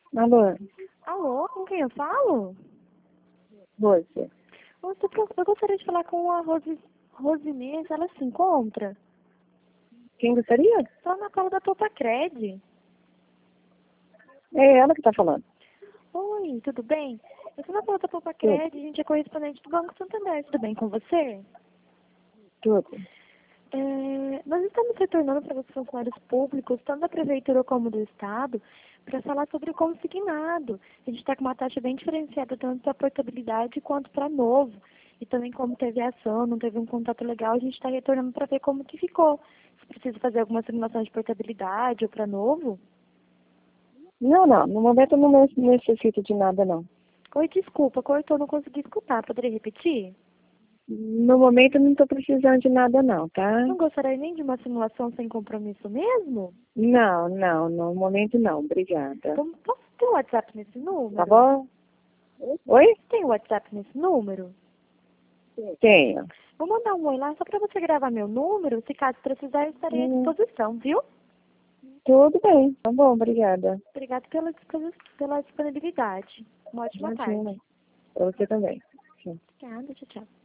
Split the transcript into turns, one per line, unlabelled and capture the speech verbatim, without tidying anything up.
Alô,
Alô, com quem eu falo?
você.
Eu, tô pro- eu gostaria de falar com a Rosi, Rosinês, ela se encontra?
Quem gostaria?
Só na cola da Topacred.
É ela que tá falando.
Oi, tudo bem? Eu sou na cola da
Tudo,
Topacred, a gente é correspondente do Banco Santander, tudo bem com você?
tudo.
É, nós estamos retornando para os funcionários públicos, tanto da Prefeitura como do Estado, para falar sobre o consignado. A gente está com uma taxa bem diferenciada, tanto para portabilidade quanto para novo. E também como teve ação, não teve um contato legal, a gente está retornando para ver como que ficou. Se precisa fazer alguma simulação de portabilidade ou para novo.
Não, não. No momento eu não ne- necessito de nada, não.
Oi, desculpa, cortou, não consegui escutar. Poderia repetir?
No momento eu não tô precisando de nada, não, tá?
Não gostaria nem de uma simulação sem compromisso mesmo?
Não, não. No momento não. Obrigada.
Vamos, posso ter o WhatsApp nesse número?
Tá bom? Oi?
Tem o WhatsApp nesse número?
Tenho.
Vou mandar um oi lá só para você gravar meu número. Se caso precisar, eu estarei à
Hum,
disposição, viu?
tudo bem. Tá bom, obrigada.
Obrigada pela, disposi- pela disponibilidade. Uma ótima
Imagina.
tarde.
Pra você também. Sim.
Obrigada, tchau, tchau.